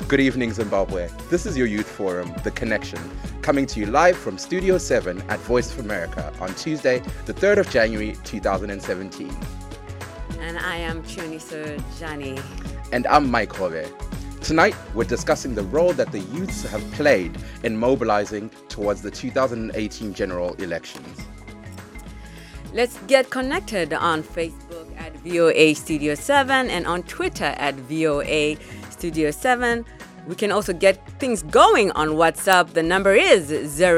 Good evening, Zimbabwe. This is your Youth Forum, The Connection, coming to you live from Studio 7 at Voice of America on Tuesday, the 3rd of January, 2017. And I am Chioniso Jani. And I'm Mike Hove. Tonight, we're discussing the role that the youths have played in mobilizing towards the 2018 general elections. Let's get connected on Facebook at VOA Studio 7 and on Twitter at VOA Studio 7. We can also get things going on WhatsApp. The number is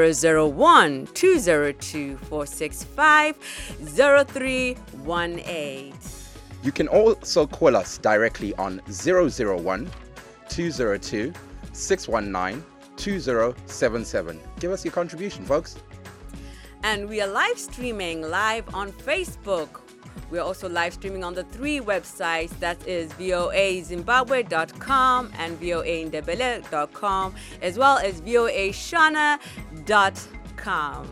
001-202-465-0318. You can also call us directly on 001-202-619-2077. Give us your contribution, folks. And we are live streaming live on Facebook. We are also live streaming on the 3 websites. That is voazimbabwe.com and voaindebele.com, as well as voashana.com.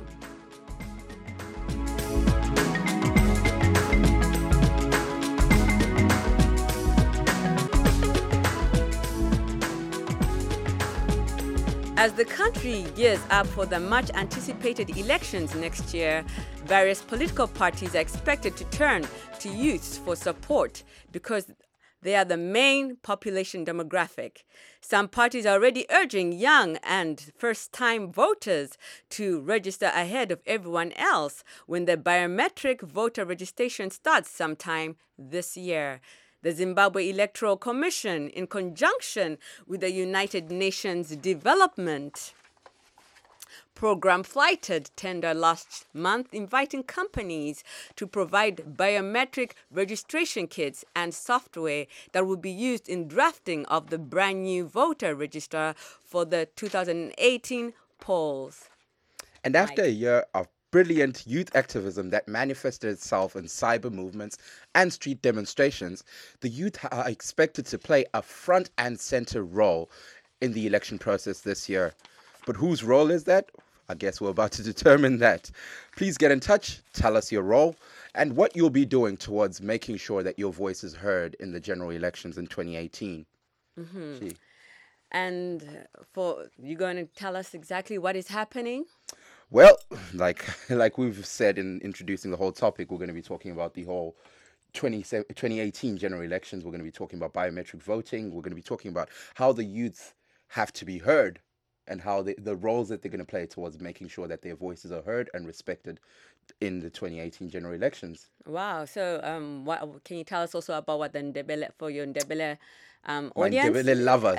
As the country gears up for the much anticipated elections next year, various political parties are expected to turn to youths for support because they are the main population demographic. Some parties are already urging young and first-time voters to register ahead of everyone else when the biometric voter registration starts sometime this year. The Zimbabwe Electoral Commission, in conjunction with the United Nations Development Program, flighted tender last month inviting companies to provide biometric registration kits and software that will be used in drafting of the brand new voter register for the 2018 polls. And after a year of brilliant youth activism that manifested itself in cyber movements and street demonstrations, the youth are expected to play a front and center role in the election process this year. But whose role is that? I guess we're about to determine that. Please get in touch, tell us your role, and what you'll be doing towards making sure that your voice is heard in the general elections in 2018. Mm-hmm. And you're going to tell us exactly what is happening? Well, like we've said in introducing the whole topic, we're going to be talking about the whole 2018 general elections. We're going to be talking about biometric voting. We're going to be talking about how the youth have to be heard and how the roles that they're going to play towards making sure that their voices are heard and respected in the 2018 general elections. Wow. So what can you tell us also about what the Ndebele, for your Ndebele audience? Ndebele lovers.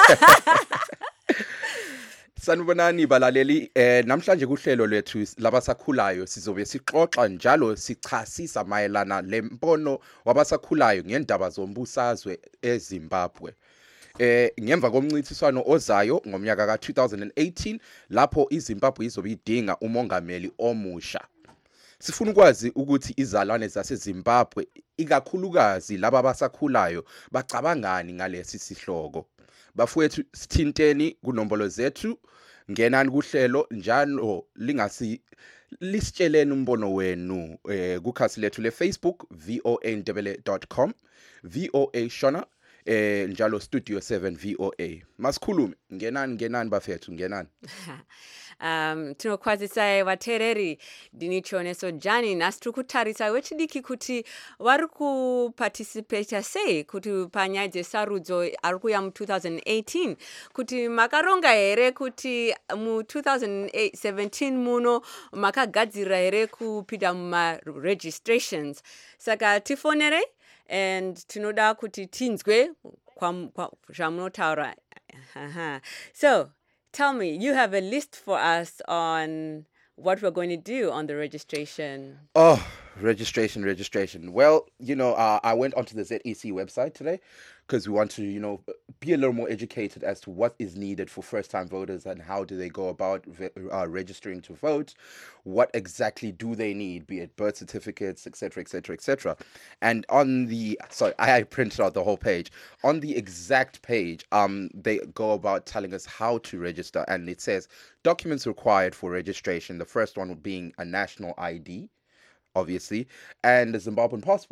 Sanibonani balaleli, namhlanje kuhlelo lethu labasakhulayo sizobe sixoxa njalo sichasisa mayelana lempono wabasakhulayo ngendaba zombusazwe eZimbabwe. Ngemva komncintiswano ozayo ngomnyaka ka2018 lapho iZimbabwe izobe idinga umongameli omusha. Sifuna ukwazi ukuthi izalwane zaseZimbabwe ikakhulukazi laba abasakhulayo bacabangani ngalesi sihloko. Bafowethu sithinteni kunombolo zethu, ngenani kuhlelo njalo lisitsheleni umbono wenu kukhasi lethu le-Facebook voaindebele.com, voashona njalo Studio 7 VOA. Masikhulume, ngenani bafethu, ngenani. Tinokwazisa vateereri ndini Chioniso Jani nhasi tiri kutarisa wechidiki kuti vari kuparticipata sei kuti panyaya dzesarudzo ari kuuya mu2018 kuti makaronga here kuti mu2017 muno makagadzirira here kupinda mumaregistrations. Saka tifonere and tinoda kuti tinzwe zvamunotaura. So tell me, you have a list for us on what we're going to do on the registration. Oh, registration. Well, I went onto the ZEC website today because we want to, be a little more educated as to what is needed for first-time voters and how do they go about registering to vote. What exactly do they need, be it birth certificates, etc., etc., etc. And I printed out the whole page. On the exact page, they go about telling us how to register, and it says documents required for registration. The first one being a national ID, obviously, and a Zimbabwean passport.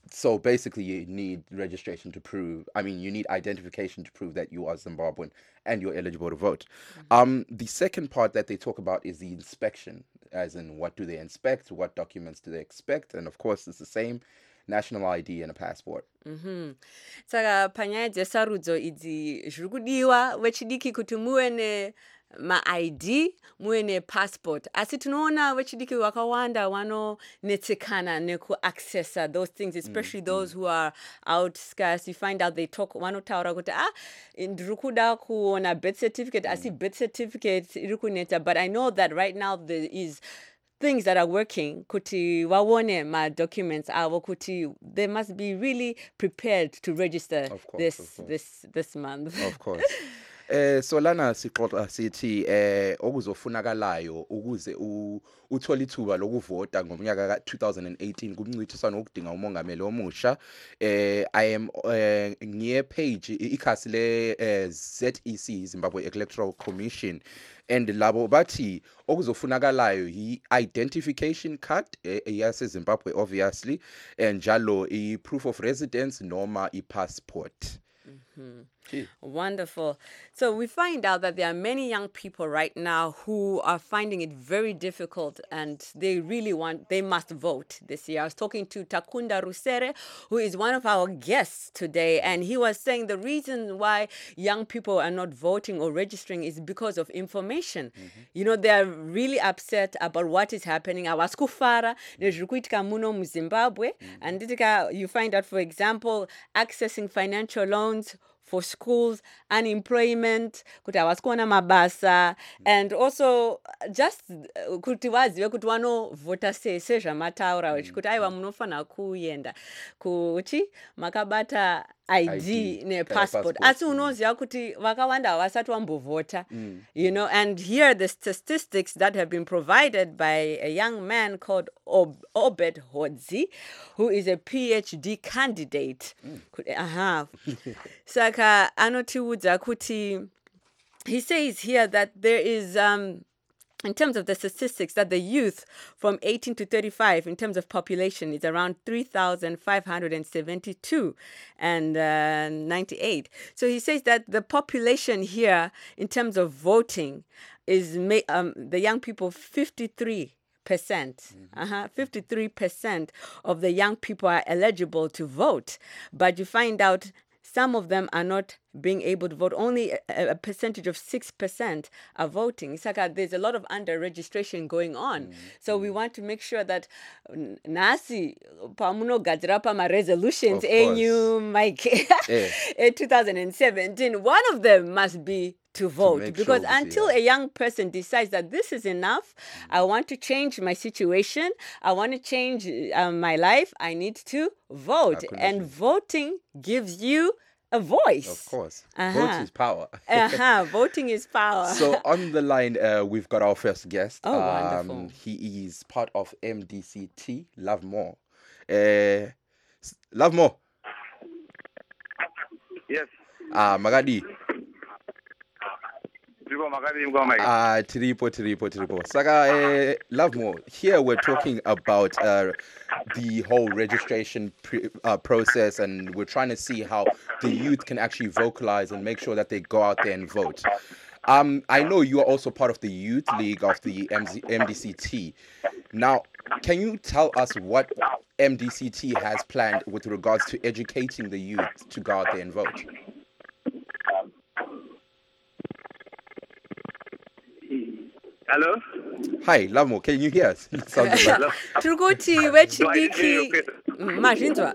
So basically, you need registration to prove, I mean, you need identification to prove that you are Zimbabwean and you're eligible to vote. The second part that they talk about is the inspection, as in what do they inspect, what documents do they expect, and of course, it's the same national ID and a passport. Saka panyaya dzesarudzo idzi zviri kudiwa vechidiki kuti muve ma-ID muve ne-passport asi tinoona vechidiki vakawanda vanonetsekana nekuaccessa those things, especially those who are out scarce. You find out they talk vanotaura kuti ndiri kuda kuona birth certificate asi birth certificate iri kunetsa, but I know that right now there is things that are working kuti vaone ma-documents avo kuti they must be really prepared to register this month. Of course. So lana sixoxa sithi okuzofunakalayo ukuze uthole ithuba lokuvota ngomnyaka ka-2018 kumncintiswano wokudinga umongameli omusha. I am ngiye page ikhasi le ZEC, Zimbabwe Electoral Commission, and labo bathi okuzofunakalayo i-identification card yaseZimbabwe obviously, and njalo i-proof of residence noma i-passport. Wonderful. So we find out that there are many young people right now who are finding it very difficult and they must vote this year. I was talking to Takunda Rusere, who is one of our guests today, and he was saying the reason why young people are not voting or registering is because of information. You know, they are really upset about what is happening. Awaskufara, muno mu Zimbabwe, and you find out, for example, accessing financial loans for schools, unemployment, kuti havasikuona mabasa, and also just kuti vazive kuti vanovhota sei sezvamataura kuti aiwa munofanira kuenda kuti makabata ID ne-passport. Asi unoziva kuti vakawanda havasati vambovhota, you know, and here the statistics that have been provided by a young man called Obed Hodzi, who is a PhD candidate. Saka anotiudza kuti, he says here that there is in terms of the statistics, that the youth from 18 to 35, in terms of population, is around 3,572 and 98. So he says that the population here, in terms of voting, is the young people 53%. 53% of the young people are eligible to vote, but you find out some of them are not being able to vote. Only a percentage of 6% are voting. It's like there's a lot of under-registration going on. So we want to make sure that nasi pamuno gadzirapa ma resolutions enyu Mike in 2017, one of them must be to vote, because until a young person decides that this is enough, I want to change my situation, I want to change my life, I need to vote. And voting gives you a voice. Of course. Voting is power. Voting is power. So on the line, we've got our first guest. Oh, wonderful. He is part of MDCT, Love More. Love More. Yes. Magadi. Tiripo. Saka, Love More. Here we're talking about the whole registration process, and we're trying to see how the youth can actually vocalize and make sure that they go out there and vote. I know you are also part of the youth league of the MDCT. Now, can you tell us what MDCT has planned with regards to educating the youth to go out there and vote? Hello? Hi, Lamo, can you hear us? Hello? Turgoti wechidiki mazvinzwa.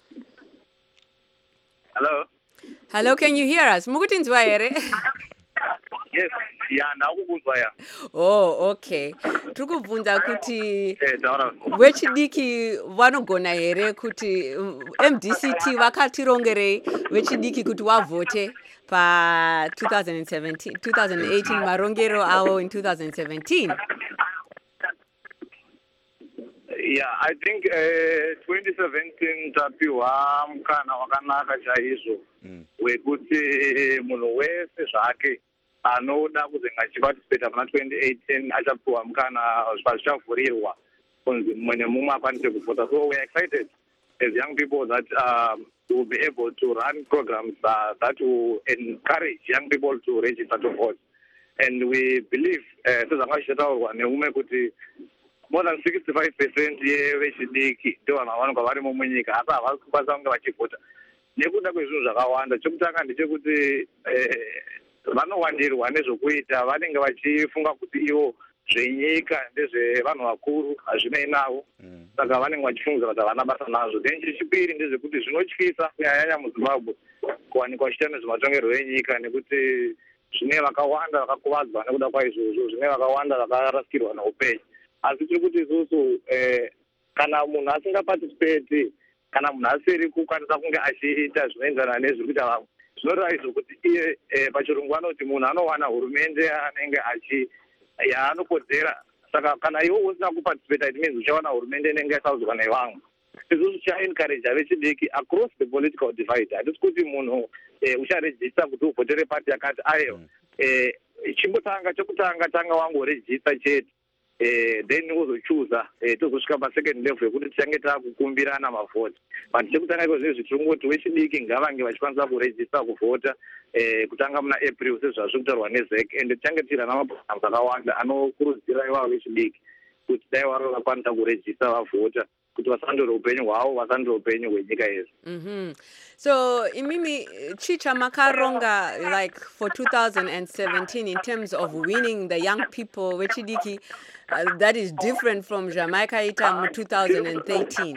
Hello? Hello, can you hear us? Mukutinzwa here? Yes, ndakukuzwa ya. Oh, okay. Turikubvunza kuti vechidiki vanogona here kuti MDCT vakatirongerei vechidiki kuti vavote pa 2018 marongero avo in 2017. Yeah, I think 2017 tapiwa mukana wakanaka chaizvo wekuti munhu wese zvake anoda kuzenga achiparticipate pana 2018 achapiwa mukana zvichavhurirwa kunzi mumwe nemumwe akwanise kuvhota. So we are excited as young people that will be able to run programs that will encourage young people to register to vote. And we believe, more than 65% yevechidiki ndovanhu vari munyika asi havasi kukwanisa kunge vachivhota nekuda kwezvinhu zvakawanda. Chokutanga ndechekuti vanowandirwa nezvokuita, vanenge vachifunga kuti ivo zvenyika ndezvevanhu vakuru hazvinei navo, saka vanenge vachifungiza kuti havana basa nazvo. Then chechipiri ndezvekuti zvinotyisa kunyanyanya muZimbabwe kuwanikwa vachiita nezvematongerwo enyika, nekuti zvine vakawanda vakakuvadzwa nekuda kwaizvozvo, zvine vakawanda vakarasikirwa neupenyu. Asi tiri kuti isusu kana munhu asingapatisipeti, kana munhu asiri kukwanisa kunge achiita zvinoenzana nezviri kuita vamwe, zvinoreva izvo kuti iye pachirungu anoti munhu anowana hurumende yaanenge yaanokodzera. Saka kana iwe usina kupatisipeta, it means uchawana hurumende inenge yasaudzwa nevamwe. Isusu tichaencourage vechidiki across the political divide. Hatisi kuti munhu ucharejista kuti uvhotere pati yakati aiwa, chokutanga tanga wangorejista chete, then uzochuza tozosvika pasecond level yekuti tichange takukumbirana mavhoti. But chekutanga ikozvo zvichingoti vechidiki ngavange vachikwanisa kurejista kuvhota kutanga muna April sezvazviri kutaurwa neZEC, and tichange tira namaprograms akawanda anokurudzira ivavo vechidiki kuti dai waro vakwanisa kurejista vavhota kuti vasandore upenyu hwavo, vasandore upenyu hwenyika yedu. So imimi chicha makaronga like for 2017 in terms of winning the young people vechidiki, that is different from Jamaica ita mu 2013.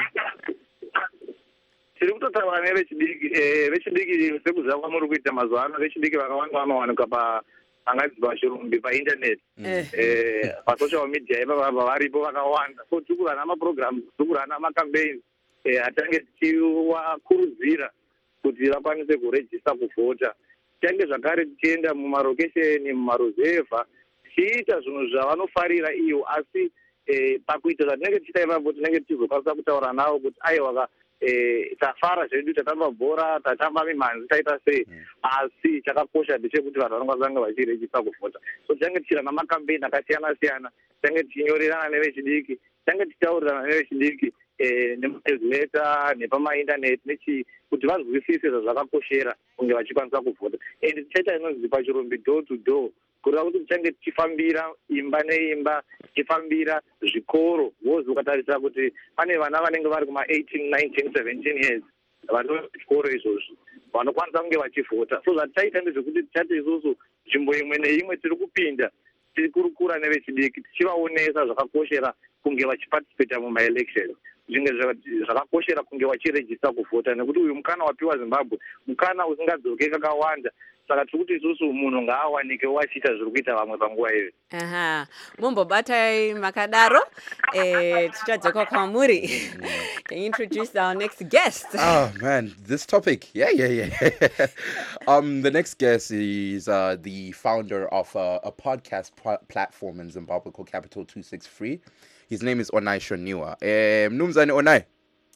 Tiri kutotaura nevechidiki sekuziva kwamuri kuita mazuva ano. Vechidiki vakawanda vanowanikwa angadzi pachirumbi painternet, pasocial media ipapa varipo vakawanda. So tiri kurana maprograms, tiri kurana macampaigns atange tichivakurudzira kuti vakwanise kurejista kuvhota. Tange zvakare tichienda mumarokesheni, mumaruzevha, tichiita zvinhu zvavanofarira iyo, asi pakuita zvatinenge tichiita ipapo tinenge tichizokwanisa kutaura navo kuti aiwa tafara zvedu, tatamba bhora, tatamba mimhanzi, taita sei, asi chakakosha ndechekuti vanhu vanokwanisa vachirejista kuvhota. So tinenge tichira namakampeini akasiyana siyana, tinenge tichinyorerana nevechidiki, tinenge tichitaurirana nevechidiki nemanewsletter nepamaindaneti kuti vazwisise zvazvakakoshera kunge vachikwanisa kuvhota. And tichaita inonzi pachirumbi door to door, kureva kuti tichange tichifambira imba neimba, tichifambira zvikoro. Wozi ukatarisa kuti pane vana vanenge vari kuma 18, 19, 17 years vari zvikoro izvozvo vanokwanisa kunge vachivhota. So zvatichaita ndezvekuti tichati isusu nzvimbo imwe neimwe tiri kupinda, tiri kurukura nevechidiki, tichivaonesa zvakakoshera kunge vachipatisipeta mumaelections, zvinge zvakakoshera kunge vachirejista kuvhota, nekuti uyu mukana wapiwa Zimbabwe mukana usingadzoke kakawanda. Saka tiri kuti isusu munhu ngaawanike wachiita zviri kuita vamwe panguva iyo. Mumbobatai makadaro, tichadzoka kwamuri. Can you introduce our next guest? Oh man, this topic. Yeah. The next guest is the founder of a podcast platform in Zimbabwe called Capital 263. His name is Onai Shoniwa. Mnumzane Onai.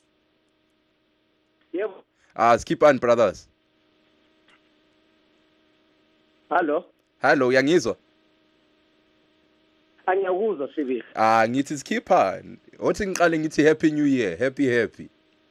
Yep. Skip on, brothers. Hello, yangizwa? Angiyakuzwa Sibili. Ngithi skipper. Othi ngiqale ngithi happy new year, happy.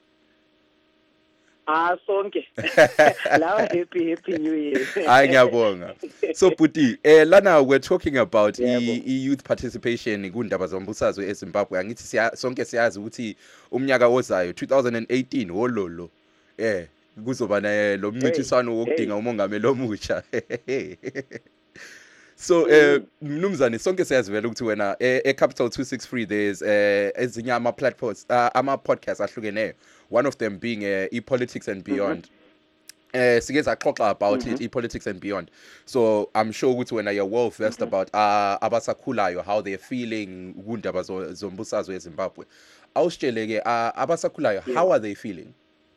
Sonke. Lawa happy new year. Ngiyabonga. So Puti, lana we're talking about youth participation kundaba zombusazwe eZimbabwe. Angithi sonke siyazi ukuthi umnyaka ozayo 2018 wololo. Kuzoba lo mncintiswano wokudinga umongameli omusha. So mnumzane sonke siyazivela ukuthi wena Capital 263 there's ezinye ama platforms ama podcasts ahlukeneyo, one of them being ePolitics and Beyond. Sike saxoxa about it, ePolitics and Beyond. So I'm sure ukuthi wena you're well versed about abasakhulayo, how they're feeling kundaba zombusazwe eZimbabwe. Awusitsheleke abasakhulayo, how are they feeling?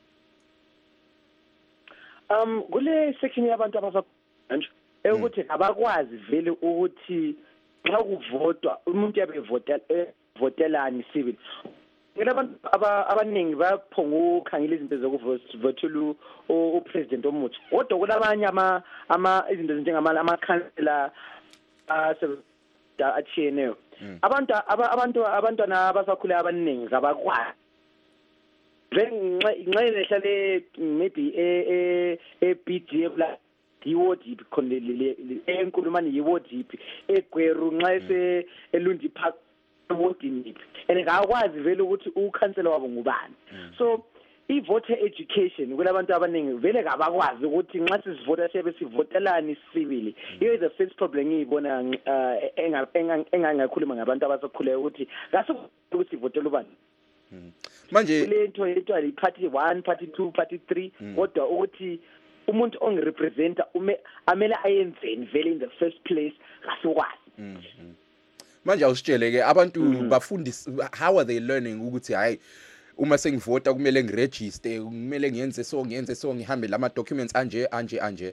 Kule section yabantu abasakhulayo ukuthi abakwazi vele ukuthi xa kuvotwa umuntu yabe votelani Sibili. Abantu abaningi baphonga ukukhangela izinto zokuvotela upresident omutsha. Kodwa kulabanye izinto njengamakhansela atshiyeneyo. Abantwana abasakhulayo abaningi abakwazi then nxa maybe a BDF la yiwo deep khonelele enkulumani yiwo deep egweru nxa elundi park wodini and akwazi vele ukuthi ukhansela wabo ngubani so i-voter education kulabantu abaningi vele kabakwazi ukuthi nxa sisivota siyabe sivotelani sibili iyo is the first problem ngiyibona engangakhuluma ngabantu abasakhulayo ukuthi ukuthi sivotela ubani manje le nto yethu party 1 party 2 party 3 kodwa ukuthi umuntu ongirepresenta amele ayenzeni vele in the first place kasikwazi manje awusitshele ke abantu bafundisa how are they learning ukuthi hayi uma sengivota kumele ngiregister kumele ngiyenze so ngihambe lama documents anje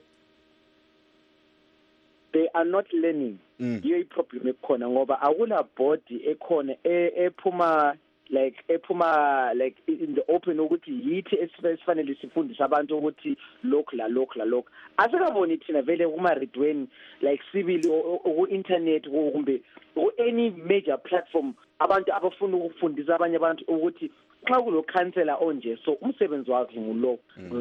they are not learning yiyo iproblem ekhona ngoba akula body ekhona ephuma like in the open ukuthi yithi esifanele sifundise abantu ukuthi lokhu asikaboni thina vele kuma redweni like civil ku internet kumbe ku any major platform abantu abafuna ukufundisa abanye abantu ukuthi xa kulo counselor onje so umsebenzi wakhe ngulo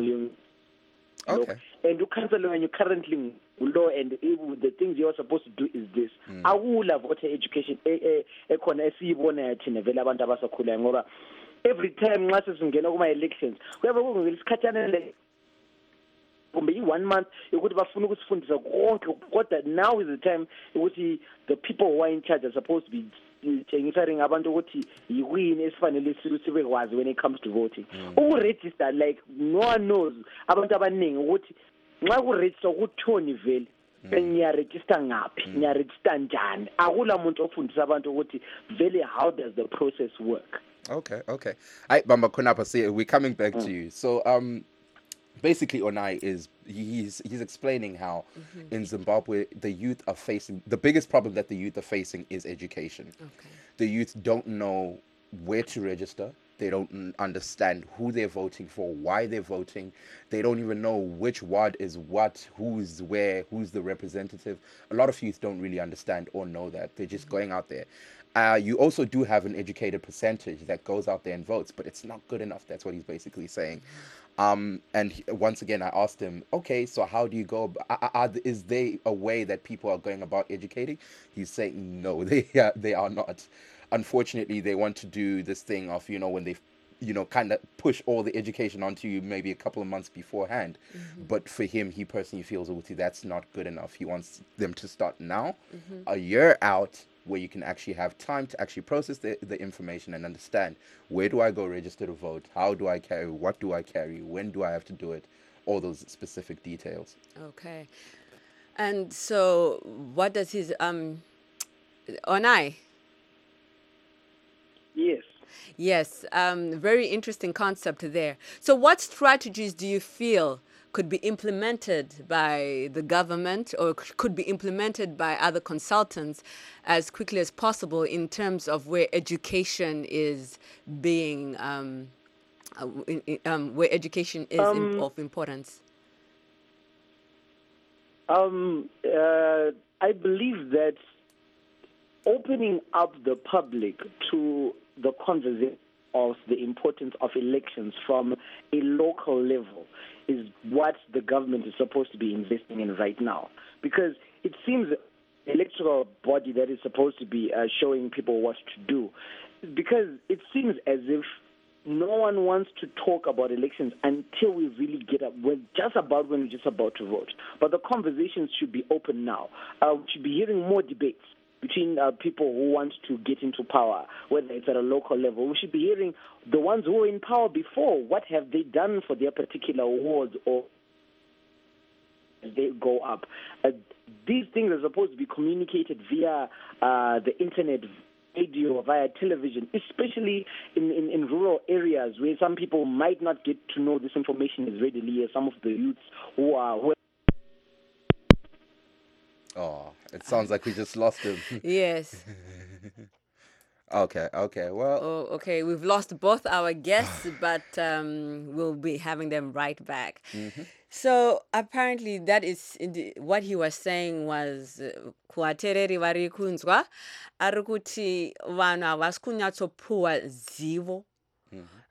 okay and you cancel when you currently law and the things you are supposed to do is this akula voter education ekhona esiyibona thina vele abantu abasakhulayo ngoba every time nxa sesingena kuma elections kuyabe kungesikhathana le kumbe i1 month ukuthi bafuna ukusifundisa konke kodwa now is the time ukuthi the people who are in charge are supposed to be tshengisa abantu ukuthi yikwini esifanele sibekwazi when it comes to voting ukuregister like no one knows abantu abaningi ukuthi nxa kuregister kuthoni vele ngiyaregister ngaphi ngiyaregister njani akula muntu ofundisa abantu ukuthi vele how does the process work okay I Bamba Khonapha say we're coming back to you so basically Onai is he's explaining how in Zimbabwe the youth are facing the biggest problem that the youth are facing is education. Okay. The youth don't know where to register. They don't understand who they're voting for, why they're voting. They don't even know which ward is what, who's where, who's the representative. A lot of youth don't really understand or know that. They're just going out there. You also do have an educated percentage that goes out there and votes, but it's not good enough. That's what he's basically saying. Once again, I asked him, okay, so how do you go? Is there a way that people are going about educating? He's saying, no, they are not. Unfortunately, they want to do this thing of, when they, kind of push all the education onto you maybe a couple of months beforehand. But for him, he personally feels that's not good enough. He wants them to start now, a year out, where you can actually have time to actually process the information and understand, where do I go register to vote? How do I carry? What do I carry? When do I have to do it? All those specific details. Okay. And so what does his Onai? Yes, very interesting concept there. So what strategies do you feel could be implemented by the government or could be implemented by other consultants as quickly as possible in terms of where education is being, where education is of importance? I believe that opening up the public to the conversation of the importance of elections from a local level is what the government is supposed to be investing in right now. Because it seems the electoral body that is supposed to be showing people what to do. Because it seems as if no one wants to talk about elections until we really get up. When we're just about to vote. But the conversations should be open now. We should be hearing more debates between people who want to get into power, whether it's at a local level. We should be hearing the ones who were in power before. What have they done for their particular wards or as they go up? These things are supposed to be communicated via the internet, radio, via television, especially in rural areas where some people might not get to know this information as readily as some of the youths who are... Oh, it sounds like we just lost him. Yes. Okay, well... Oh, okay, we've lost both our guests, but we'll be having them right back. So apparently that is what he was saying was kuatereri vari kunzwa ari kuti vanhu havasi kunyatsopuwa zivo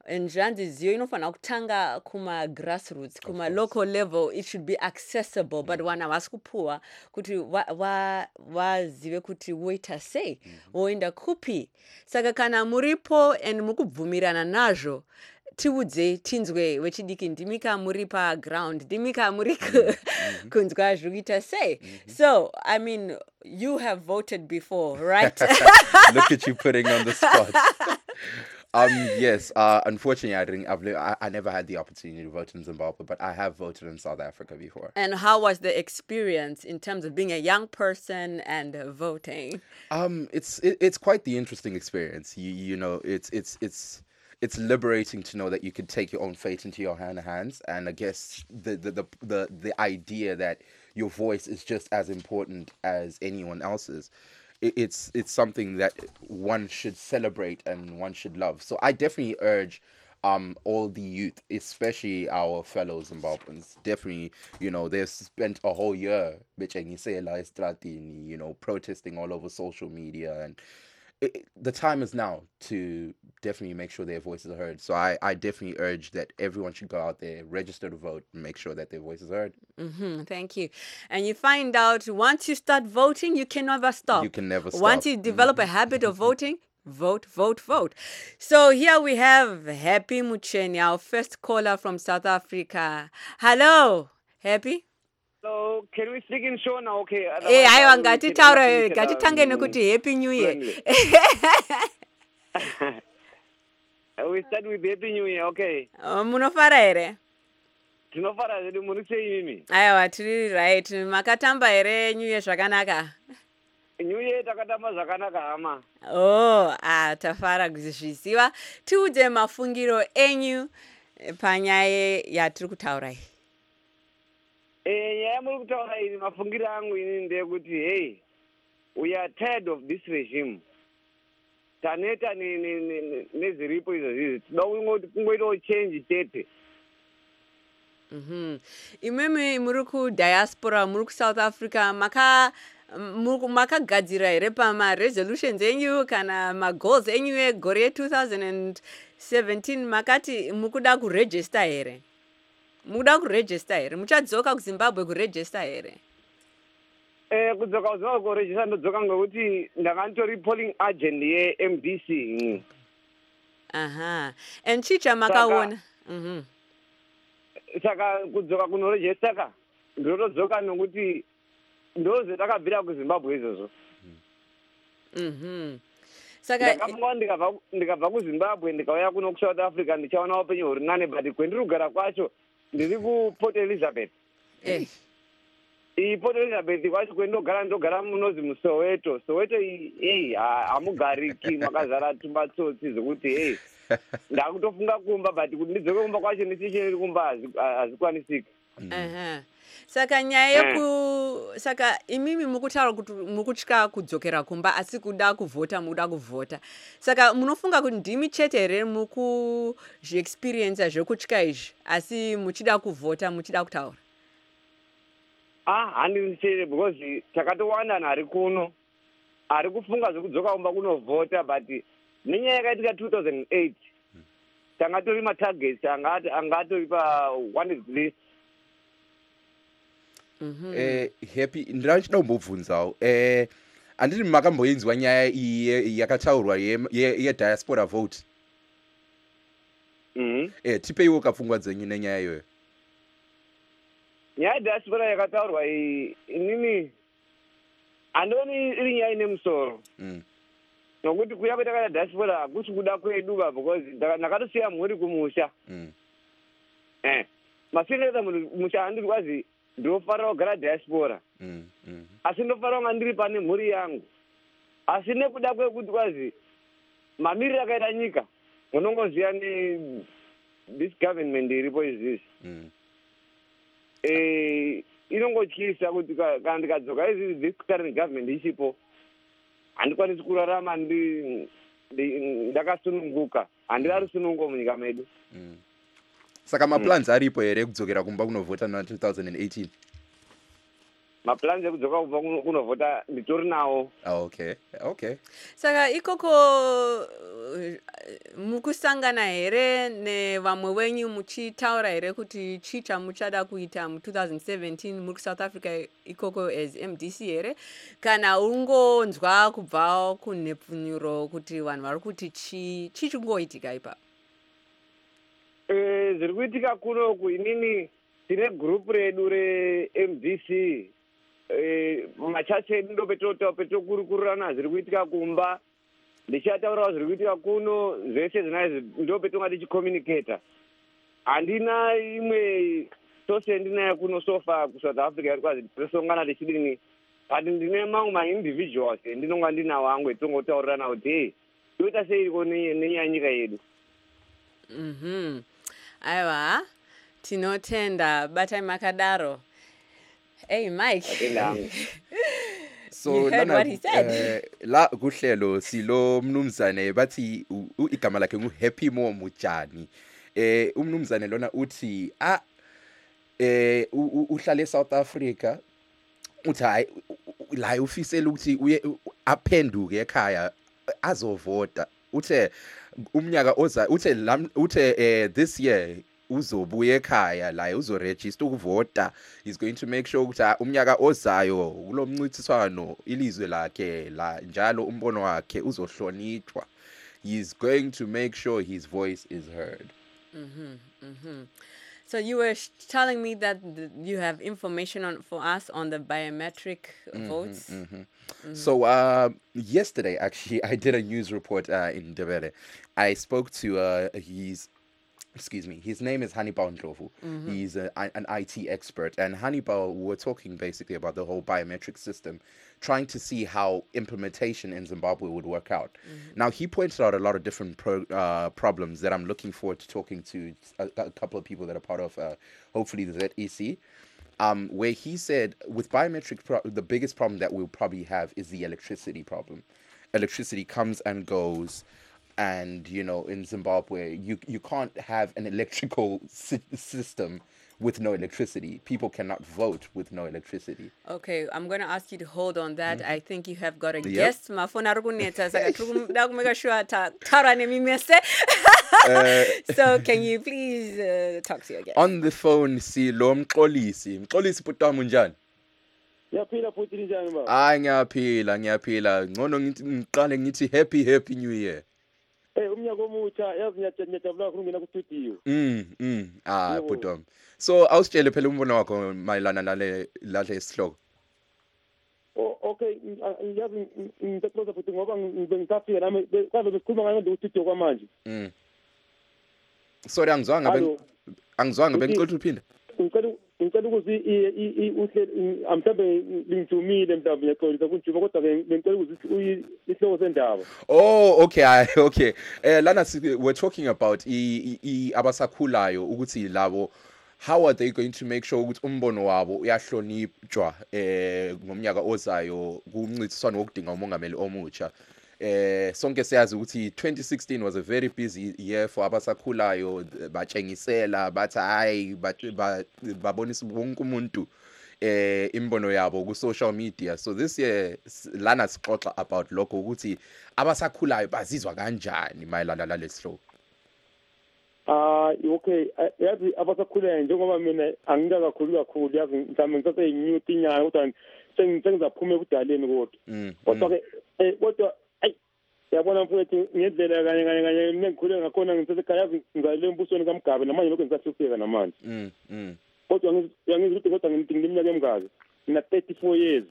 nzvanzi ziyo inofanira kutanga kuma grassroots, kuma local level. It should be accessible, but vana vasi kupuwa kuti vazive kuti voita sei, voenda kupi. Saka kana muripo and mukubvumirana nazvo, tiudzei tinzwe wechidiki, ndimika muri paground, ndimika muri kunzwa zviri kuita sei. So I mean, you have voted before, right? Look at you putting on the spot. Yes. Unfortunately, I never had the opportunity to vote in Zimbabwe, but I have voted in South Africa before. And how was the experience in terms of being a young person and voting? It's quite the interesting experience. You know, it's liberating to know that you can take your own fate into your own hands, and I guess the idea that your voice is just as important as anyone else's. It's something that one should celebrate and one should love. So I definitely urge all the youth, especially our fellow Zimbabweans, definitely, you know, they've spent a whole year, you know, protesting all over social media, and the time is now to definitely make sure their voices are heard. So I definitely urge that everyone should go out there, register to vote, and make sure that their voice is heard. Thank you. And you find out once you start voting, you can never stop. You can never stop. Once you develop a habit of voting, vote, vote, vote. So here we have Happy Mucheni, our first caller from South Africa. Hello, Happy. So can we speak in Shona? Okay. Hayi ngatitaura ngatitange nekuti Happy New Year. We start with Happy New Year, okay. Munofara here? Tinofara zvedu, muri sei imi? Aiwa, tiri right. Makatamba here New Year zvakanaka? New Year takatamba zvakanaka hama. Tafara kuzviziva. Tiudze mafungiro enyu panyaya yatiri kutaura iyi. Nyaya muri kutaura iyi, mafungiro angu ini ndeyekuti hey, we are tired of this regime. Taneta neziripo izvozvi, tinoda kungoitawo change tete. Imimi muri kudiaspora, muri kuSouth Africa, makagadzira here pama-resolutions enyu kana ma-goals enyu egore 2017, makati mukuda kuregister here? Mukuda kuregister here? Muchadzoka kuZimbabwe kuregister here? Kudzoka kuZimbabwe kuregister ndodzoka ngekuti ndakanditori polling agent yeMDC. And chicha makaona? Saka kudzoka kunoregister ka ndotodzoka nokuti ndozvatakabvira kuZimbabwe izvozvo. Saka ndikabva kuZimbabwe ndikauya kuno kuSouth Africa ndichaona upenyu huri nane, but kwendiri kugara kwacho ndiri kuPort Elizabeth. Port Elizabeth kwacho ndogara munozi muSoweto. Soweto iyi hamugariki, makazara tumbatsotsi zvokuti ndakutofunga kumba, but kuti ndidzoke kumba kwacho ndisichiri kumba hazvikwanisiki. Saka nyaya saka imimi mukutaura kuti mukutya kudzokera kumba asi kuda kuvhota, muda kuvhota. Saka munofunga kuti ndimi chete here mukuzviexperience zvekutya izvi asi muchida kuvhota, muchida kutaura? Handisi chete, because takatowanda nari kuno ari kufunga zvekudzoka kumba kunovhota, but nenyaya yakaitika 2008 tanga tori matargets angatori pa-one is list. Happy ndinoda kumbobvunzawo anditi makamboinzwa nyaya iyi yakataurwa yediaspora vote? Tipeiwo kafungwa dzenyu nenyaya iyoyo. Nyaya yediaspora yakataurwa iyi inini handioni iri nyaya ine musoro, nokuti kuya kwetakaita diaspora hakusi kuda kweduka, because ndakatosiya mhuri kumusha. Masireta musha handiri kwazi ndinofanira kugara diaspora, asi ndinofanira kunga ndiri pane mhuri yangu, asi nekuda kwekuti kwazi mamiriro akaita nyika unongoziva this government iripo izvizvi, inongotyisa kuti kana ndikadzoka izvizvi this current government ichipo handikwanisi kurarama ndakasununguka, handiri sunungo munyika medu. Saka maplans aripo here kudzokera kumba kunovhota na 2018? maplans ekudzoka kubva kunovhota nditori nawo. Okay. Saka ikoko mukusangana here nevamwe wenyu muchitaura here kuti chicha muchada kuita mu2017 muri South Africa ikoko as MDC here, kana ungonzwa kubva kunhepfunyuro kuti vanhu vari kuti chichingoitika ipapo? Zviri kuitika kunoku, inini tine group redu reMDC, machachi edu ndo petinokurukurirana zviri kuitika kumba, ndichataurawo zviri kuitika kuno, zvese zvinazvi ndo petonga tichicommunicata. Handina imwe sose ndinayo kuno sofa kuSouth Africa yari kwazi tosongana tichidini, but ndine mamwe ma-individuals ndinonga ndinawo angu etongotaurana kuti hey, toita seiko nenyika yedu. Aiwa, tinotenda batai makadaro. Hey Mike. So You heard what he said. La kuhlelo silo mnumzane bathi igama lakhe nguHappy Mo Mujani. Umnumzane lona uthi uhlala eSouth Africa, uthi hayi la ufisela ukuthi uye aphenduke ekhaya azovota. Uthe umnyaka oza uthe this year uzobuya ekhaya la uzoregister ukuvota. Is going to make sure ukuthi umnyaka ozayo kulomncintiswano ilizwe lakhe la njalo umbono wakhe uzohlonishwa. He is going to make sure his voice is heard. So you were telling me that you have information for us on the biometric votes. So yesterday, actually, I did a news report in Ndebele. I spoke to his name is Hannibal Ndlovu. He's an IT expert. And Hannibal, we were talking basically about the whole biometric system, trying to see how implementation in Zimbabwe would work out. Now, he pointed out a lot of different problems that I'm looking forward to talking to a couple of people that are part of, hopefully, the ZEC. Where he said with biometric, the biggest problem that we'll probably have is the electricity problem. Electricity comes and goes. And, you know, in Zimbabwe, you can't have an electrical system with no electricity. People cannot vote with no electricity. Okay, I'm going to ask you to hold on that. I think you have got a guest. Mafona rukuneta saka kumeka sure tara nemimese. So can you please talk to your guest? On the phone silo Mxolisi. Mxolisi putamu njani? Ngiyaphila futhi njani baba? Hayi ngiyaphila. Ngcono ngiqale ngithi happy new year. Umnyaka omutsha yazi ngiyajabula kakhulu ngina ku studio. Putom. So awusitshele phela umbono wakho mayelana nale sihloko. Okay, ngiyazi ngicela futhi ngoba ngisafika nami kwaze besikhuluma ngayo ndo studio kwamanje. Sorry angizwanga bengicela uphinda. Ngicela ukuthi mhlambe ngithumile mhlawumbe ngiyaxolisa kunjuma kodwa ngicela ukuthi isihloko sendaba. Oh, okay. Lana we're talking about abasakhulayo ukuthi labo, how are they going to make sure ukuthi umbono wabo uyahlonishwa ngomnyaka ozayo kumncintiswano wokudinga umongameli omutsha. Sonke siyazi ukuthi 2016 was a very busy year for abasakhulayo, batshengisela bathi hayi babonisa wonke umuntu imbono yabo ku social media. So this year lana sixoxa about lokho ukuthi abasakhulayo bazizwa kanjani mayelana nalesihloko. Okay, yazi abasakhulayo njengoba mina angikakhulu yazi mhlawumbe ngithathe inyuti inyanga kodwa sengizaphuma ebudaleni kodwa yabona mfowethu ngendlela kanye nengikhule ngakhona ngisesekhaya ngizalele embusweni kaMgabe namanje lokho ngisafika namanje. Kodwa ngizukuthi kodwa ngiminyaka emgabe ngina 34 years.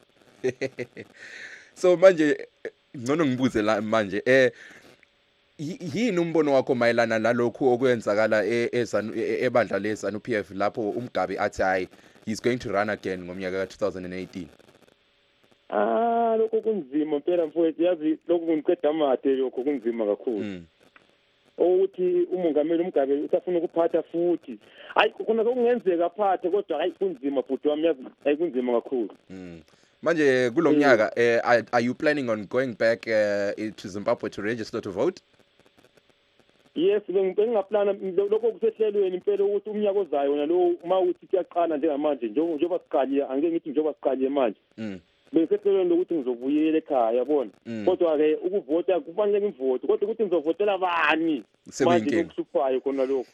So manje ngcono ngibuze la manje yini umbono wakho mayelana nalokho okwenzakala ebandla leZANU-PF lapho uMgabe athi hayi he's going to run again ngomnyaka ka2018? Lokho kunzima phela mfowethu, yazi lokho kungiqeda amathe, lokho kunzima kakhulu. Ukuthi umongameli uMgabe usafuna ukuphatha futhi. Hayi khona okungenzeka aphathe kodwa hayi kunzima futhi wami, yazi hayi kunzima kakhulu. Manje kulomnyaka are you planning on going back to Zimbabwe to register to vote? yes bengingaplana lokho kusehlelweni impela ukuthi umnyaka ozayo wona lo uma uthi kuyaqala njengamanje njengoba siqaliye angeke ngithi njengoba siqaliye manje besehlelweni lokuthi ngizobuyela ekhaya yabona kodwa ke ukuvota kufanele ngivote kodwa ukuthi ngizovotela bani manje lokuhluphayo khona lokho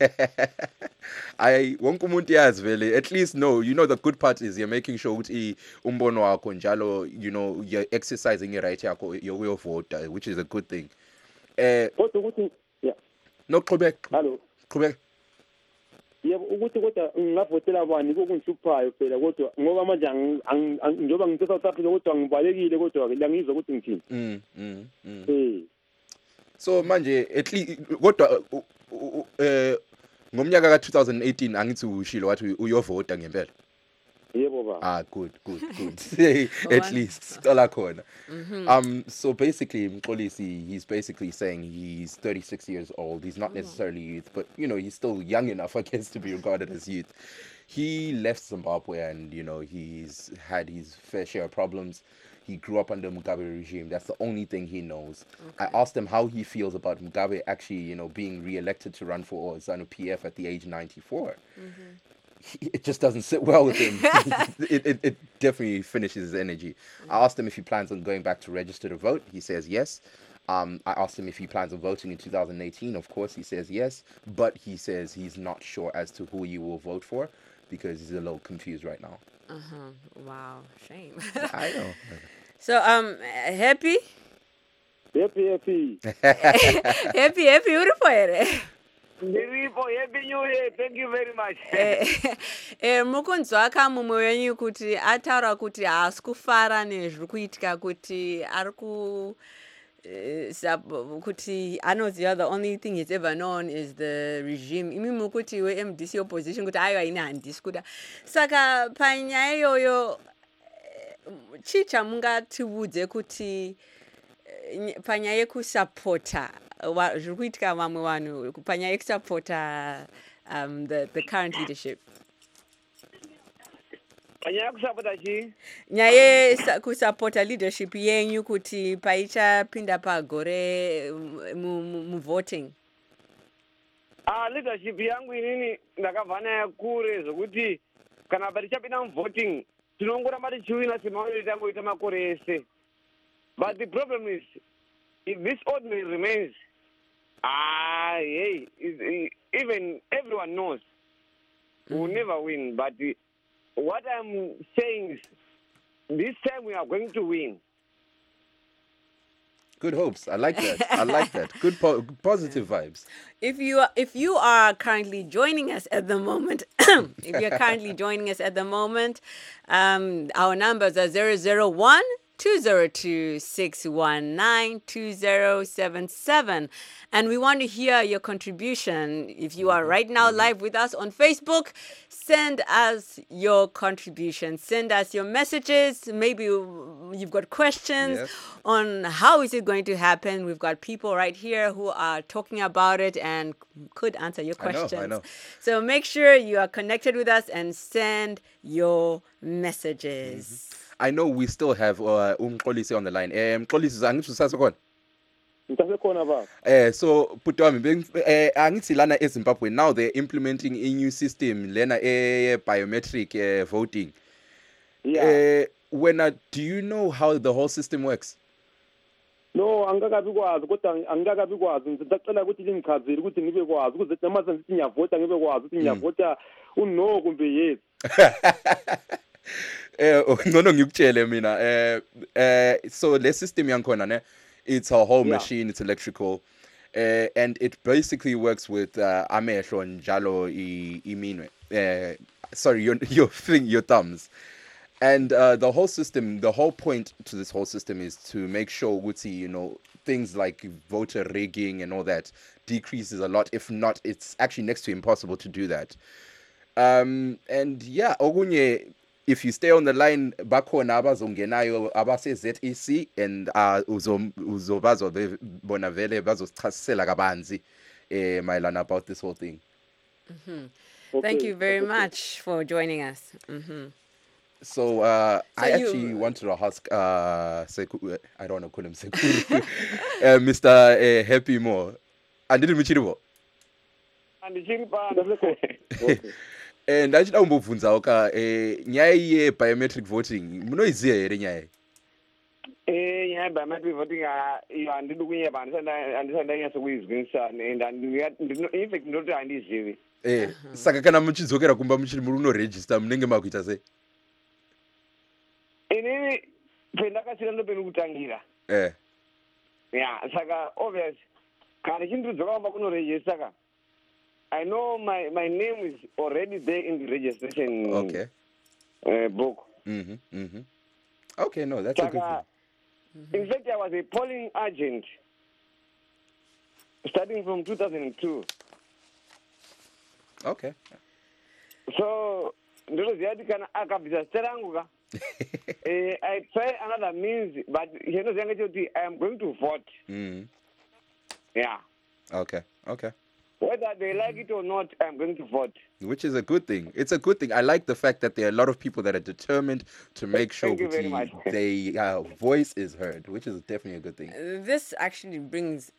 wonke umuntu yazi vele at least the good part is you're making sure ukuthi umbono wakho njalo you're exercising your right yakho yokuyovota, which is a good thing. Kodwa ukuthi no qhubeka. Hello. Qhubeka. Yebo ukuthi kodwa ngingavotela bani kokungihluphayo phela kodwa ngoba manje njengoba ngise South Africa kodwa ngibalekile kodwa ke la ngizwa ukuthi ngithini. So manje at least kodwa ngomnyaka ka2018 angithi ushilo wathi uyovota ngempela. Yebo baba. Good. At least stala khona. So basically Mxolisi, he's basically saying he's 36 years old. He's not necessarily youth, but he's still young enough, I guess, to be regarded as youth. He left Zimbabwe and he's had his fair share of problems. He grew up under Mugabe regime. That's the only thing he knows. Okay. I asked him how he feels about Mugabe actually, being re-elected to run for ZANU-PF at the age of 94. It just doesn't sit well with him. it definitely finishes his energy. I asked him if he plans on going back to register to vote. He says yes. I asked him if he plans on voting in 2018. Of course, he says yes. But he says he's not sure as to who he will vote for because he's a little confused right now. Wow, shame. I know. So, happy? Happy. Happy, beautiful. Happy New Year. Thank you very much. Mukunzwa kha mumwe wenyu kuti ataura kuti haasi kufara nezviri kuitika kuti kuti anoziva the only thing he's ever known is the regime. Imi mukuti we-MDC opposition kuti aiwa ine handisi kuda. Saka panyaya iyoyo chii chamungatiudze kuti panyaya yekusapota zviri kuitika vamwe vanhu panyaya yekusapota the current leadership? Panyaya yekusapota chii? Nyaya yekusapota leadership yenyu kuti paichapinda pagore muvoting. Leadership yangu inini ndakabva nayo kure zvokuti kana parichapinda muvoting tinongoramba tichiwina semaonero tangoita makore ese. But the problem is, if this ordinary remains, even everyone knows we will never win. But what I'm saying is, this time we are going to win. Good hopes. I like that. Good positive vibes. If you are currently joining us at the moment, our numbers are 001 202 619 2077. And we want to hear your contribution. If you are right now live with us on Facebook, send us your contribution. Send us your messages. Maybe you've got questions on how is it going to happen. We've got people right here who are talking about it and could answer your questions. I know. So make sure you are connected with us and send your messages. I know we still have Mxolisi on the line. Mxolisi, angithi usasekhona? Ngisasekhona baba. So Putwami, angithi lana eZimbabwe now they're implementing a new system lena biometric voting. Yeah. Do you know how the whole system works? No, angakabi kwazi kodwa angakabi kwazi ngicela ukuthi lingichazele ukuthi ngibe kwazi ukuze noma sengithi ngiyavota ngibe kwazi ukuthi ngiyavota uno kumbe yes. Ngcono ngikutshele mina so le system yankhona ne it's a whole machine, it's electrical and it basically works with amehlo njalo iminwe sorry your thumbs. And the whole system, the whole point to this whole system is to make sure ukuthi things like voter rigging and all that decreases a lot. If not, it's actually next to impossible to do that. And yeah, okunye, if you stay on the line, bakhona abazongenayo abase ZEC and uzobazo bona vele bazosichasisela kabanzi mayelana about this whole thing. Okay. Thank you very much for joining us. So I actually wanted to ask I don't want to call him Sekuru, Mr. Happy More. And didn't meet you. Andichiri pano. Ndachida kumbobvunzawo ka nyaya yebiometric voting munoiziya here nyaya Nyaya yebiometric voting iyo handidi kunyeba handisati ndanyatsa kuizwisisa and in fact ndinoti handizivi. Saka kana muchidzokera kumba muchiri muri unoregister munenge makuita sei? Inini pendakasvika ndopekutangira. Yeah, saka obvious kana chindidzoka kumba kunoregister ka I know my name is already there in the registration book. Okay, no, that's a good thing. In fact, I was a polling agent starting from 2002. Okay. So, ndinoziva kuti kana akabvisa zita rangu ka I try another means, but chinoziva kuti I am going to vote. Yeah. Okay. Whether they like it or not, I'm going to vote. Which is a good thing. It's a good thing. I like the fact that there are a lot of people that are determined to make sure their voice is heard, which is definitely a good thing. This actually brings,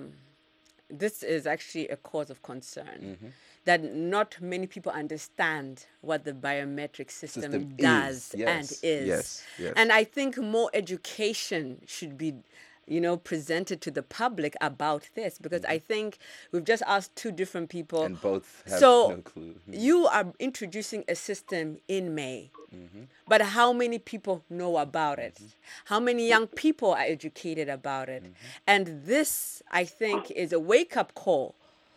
this is actually a cause of concern, that not many people understand what the biometric system does and is. Yes. And I think more education should be presented to the public about this, because I think we've just asked two different people. And both have no clue. You are introducing a system in May, but how many people know about it? How many young people are educated about it? And this, I think, is a wake-up call,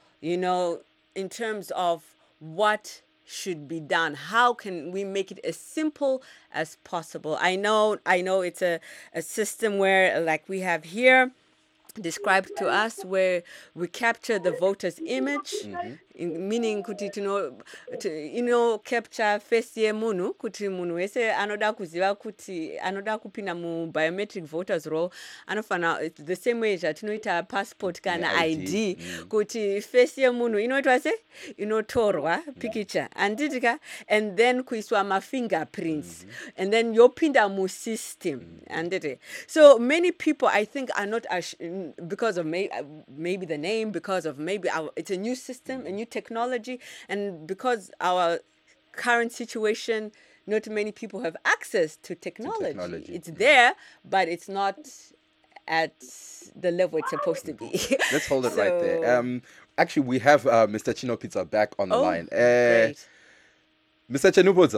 in terms of what should be done. How can we make it as simple as possible? I know it's a system where, like we have here described to us, where we capture the voter's image, meaning kuti capture face yemunhu, kuti munhu wese anoda kuziva kuti anoda kupinda mu biometric voters roll anofana the same way zvatinoita passport kana ID, kuti face yemunhu inoitwa se inotorwa picture anditika, and then kuiswa ma fingerprints, and then yopinda mu system andite. So many people, I think, are not because of maybe the name, because of maybe it's a new system, a new technology, and because our current situation, not many people have access to technology. It's there, but it's not at the level it's supposed to be. Let's hold it right there. Actually, we have Mr. Chino Pizza back on the line. Great. Mr. Chinupodza.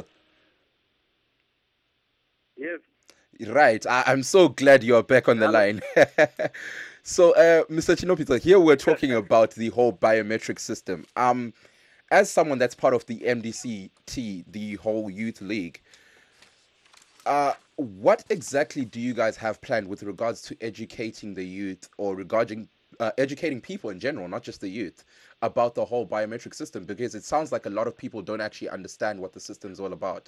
Yes. Right. I'm so glad you're back on the line. So, Mr. Chinopita, here we're talking about the whole biometric system. As someone that's part of the MDCT, the whole youth league, what exactly do you guys have planned with regards to educating the youth, or regarding educating people in general, not just the youth, about the whole biometric system? Because it sounds like a lot of people don't actually understand what the system is all about.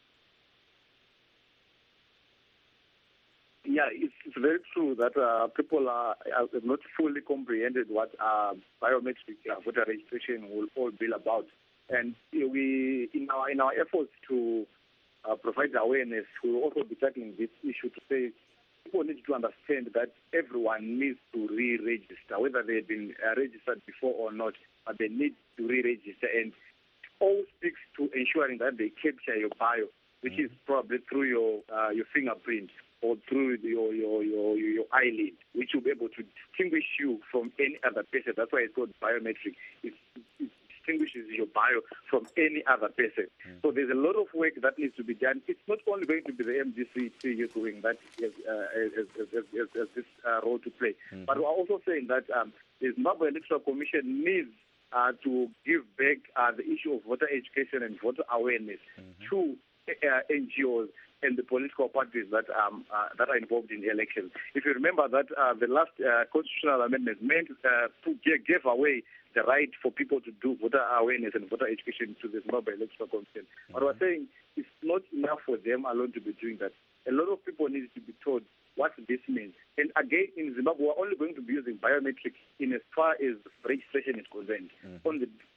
Yeah, it's very true that people have not fully comprehended what biometric voter registration will all be about. And we, in our efforts to provide awareness, we will also be tackling this issue to say people need to understand that everyone needs to re-register, whether they've been registered before or not, but they need to re-register. And it all speaks to ensuring that they capture your bio, which is probably through your fingerprint, or through your eyelid, which will be able to distinguish you from any other person. That's why it's called biometric. It distinguishes your bio from any other person. So there's a lot of work that needs to be done. It's not only going to be the MDCT youth wing that has this role to play, but we're also saying that the Zimbabwe Electoral Commission needs to give back the issue of voter education and voter awareness to NGOs and the political parties that are involved in the elections. If you remember that the last constitutional amendment gave away the right for people to do voter awareness and voter education to the Zimbabwe Electoral Commission. But we're saying it's not enough for them alone to be doing that. A lot of people need to be told what this means. And again, in Zimbabwe, we're only going to be using biometrics in as far as registration is concerned. On the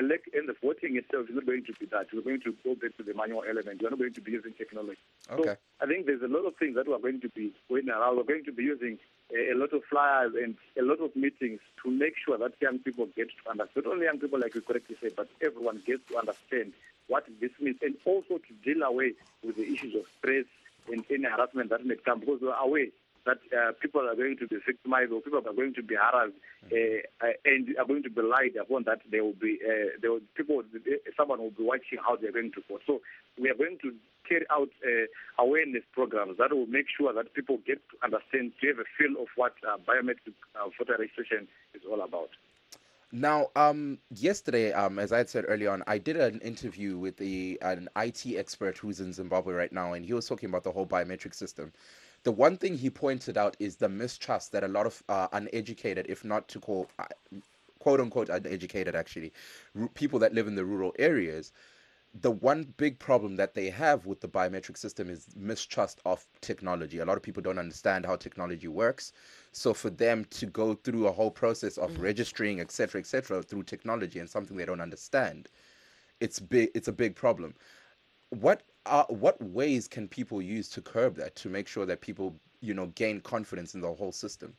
the voting itself is not going to be that. We're going to go back to the manual element. We're not going to be using technology. Okay. So I think there's a lot of things that we're going to be going around. We're going to be using a lot of flyers and a lot of meetings to make sure that young people get to understand. Not only young people, like you correctly said, but everyone gets to understand what this means, and also to deal away with the issues of stress and any harassment that may come, because we're aware that people are going to be victimized, or people are going to be harassed, and are going to be lied upon. That someone will be watching how they're going to vote. So we are going to carry out awareness programs that will make sure that people get to understand, to have a feel of what biometric voter registration is all about. Now, yesterday, as I had said earlier on, I did an interview with an IT expert who's in Zimbabwe right now, and he was talking about the whole biometric system. The one thing he pointed out is the mistrust that a lot of uneducated, if not to call quote unquote uneducated, actually, people that live in the rural areas, the one big problem that they have with the biometric system is mistrust of technology. A lot of people don't understand how technology works. So for them to go through a whole process of registering, et cetera, through technology and something they don't understand, it's a big problem. What ways can people use to curb that, to make sure that people, gain confidence in the whole system?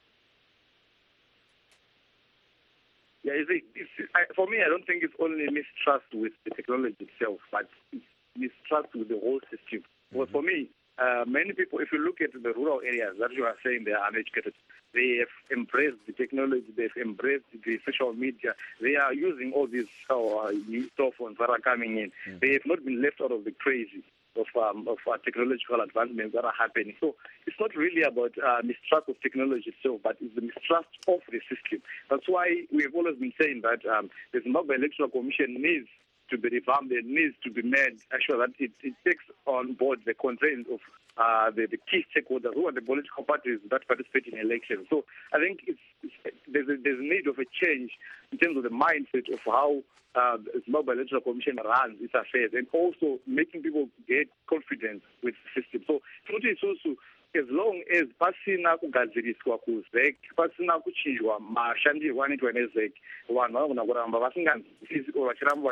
Yeah, for me, I don't think it's only mistrust with the technology itself, but it's mistrust with the whole system. Well, for me, many people, if you look at the rural areas that you are saying they are uneducated, they have embraced the technology, they've embraced the social media, they are using all these new cell phones that are coming in. They have not been left out of the crazy of technological advancements that are happening. So it's not really about mistrust of technology itself, but it's the mistrust of the system. That's why we have always been saying that the Zimbabwe Electoral Commission needs to be revamped. It needs to be made sure that it takes on board the concerns of the key stakeholders, who are the political parties that participate in elections. So I think there's a need of a change in terms of the mindset of how the Zimbabwe Electoral Commission runs its affairs, and also making people get confidence with the system. So it's also, as long as pasina kugadziriswa kuzek, pasina kuchinjwa mashandirwo anoitwa nezek, vanhu vanogona kuramba vasinganzwisisi or vachiramba